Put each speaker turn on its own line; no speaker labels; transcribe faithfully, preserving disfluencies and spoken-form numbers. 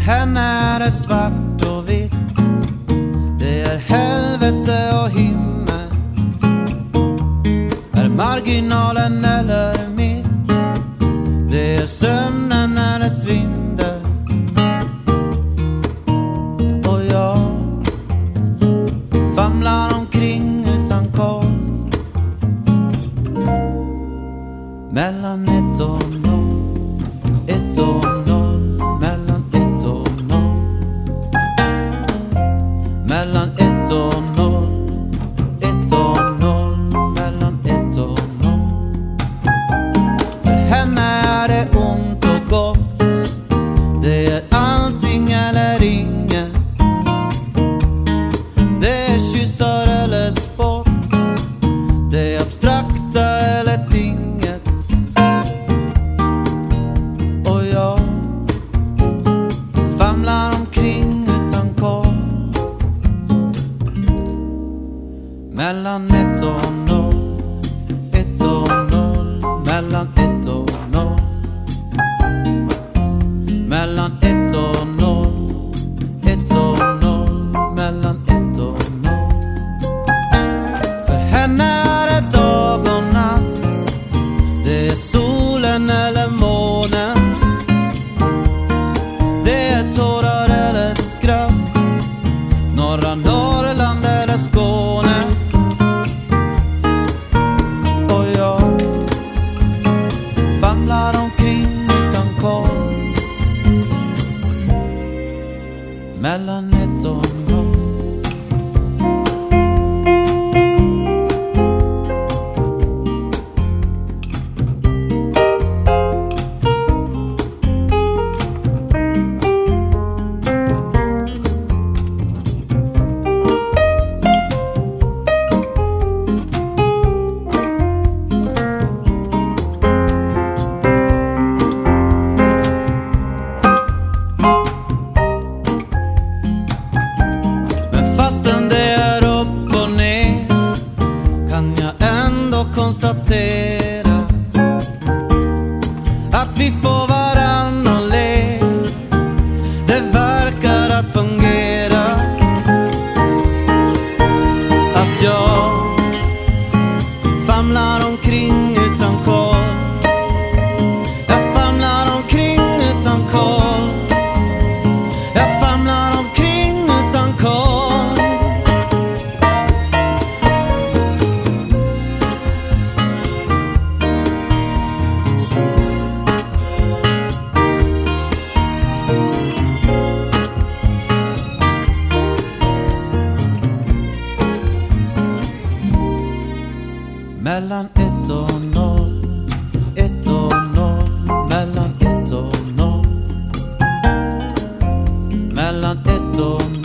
henne är det svart och vitt. Det är helvete och himmel. Är marginalen eller mitt? Det är sömnen eller svindel. Och jag famlar omkring utan koll. Mellan ett och noll, ett och noll, mellan ett och noll, mellan ett och noll, ett och noll, mellan ett och noll. För henne är det ont och gott. Det är allting eller inget. Det är kyssar eller spott. Det är abstrakta eller tinget. Och jag famlar omkring utan koll. Mellan ett och noll, ett och noll, mellan ett och noll, mellan ett och noll, ett och noll, mellan ett och noll. För henne är det dag och natt. Det är solen eller månen. Det är tårar eller skratt. Norra Norrland eller Skåne. Och jag famlar omkring utan koll. Mellan ett och noll. Fastän det är upp och ner kan jag ändå konstatera att vi får varann och le. Det verkar att fungera. Att jag famlar omkring utan koll. Jag famlar omkring utan koll. Jag famlar omkring utan koll. Mellan ett och noll, ett och noll, mellan ett och noll, mellan ett och noll.